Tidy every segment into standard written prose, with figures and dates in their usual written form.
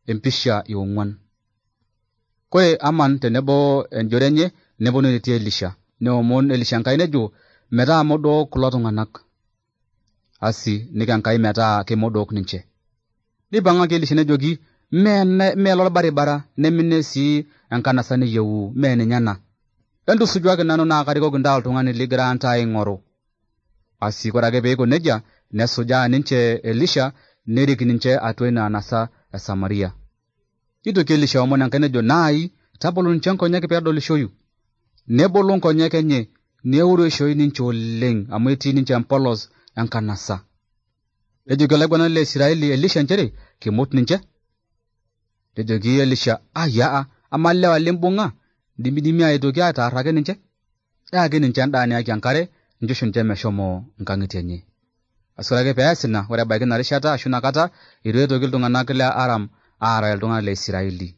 empisha iong'uan. Kore Aman tenebo enjore enye neponu enetii Elisha. Neomon Elisha Enkai nejo metaa modook kulo tung'anak. Asi niko Enkai metaa kemodook ninche. Nipang'aki Elisha nejoki mee lolbaribara nemine sii enkanasa niyieu mee ninye ena. Entusujuaki nanu naa karikoki ntaa oltung'ani ligira ntaa aing'oru. Asi kore ake peiko nejia nesujaa ninche Elisha nerik ninche atua ina anasa e Samaria. Nitoki Elisha omon Enkai nejo naai tabolo ninche nkonyek peedolishoyu. Nebolo nkonyek enye neureshoyu ninche oleng amu etii ninche empolos enkanasa. Nejoki olaiguanani le Israeli Elisha njere kimut ninche. Nejoki Elisha aya ama lewa limbung'a dimidimi aitoki ataar ake ninche. Yaki ninche endaa niyaki enkare njosho ninche meshomo nkang'itie enye. Asura ake peas ina ore ebaiki ina rishata ashu inakata itu eitoki iltung'anak le Aram aara iltung'anak le Israeli.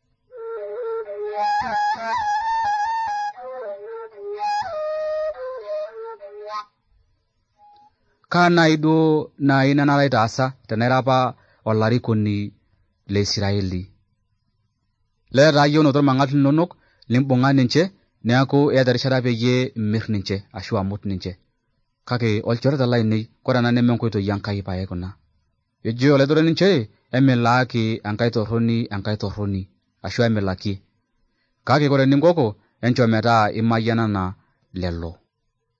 Kana duo nai nanare itaasa tenaira apa olarikoni le Israeli. Leeta yieunoto irmang'at linonok limbung'a ninche neaku iyata erishata peyie imir ninche ashu amut ninche. Kake olchoreta lainei kore ena neme nkoitoi Enkai pae kuna. Ejo olaiduroni ninche emilaaki Enkai torroni ashu emilaki. Kake kore ninkoko encho metaa imayianana lelo.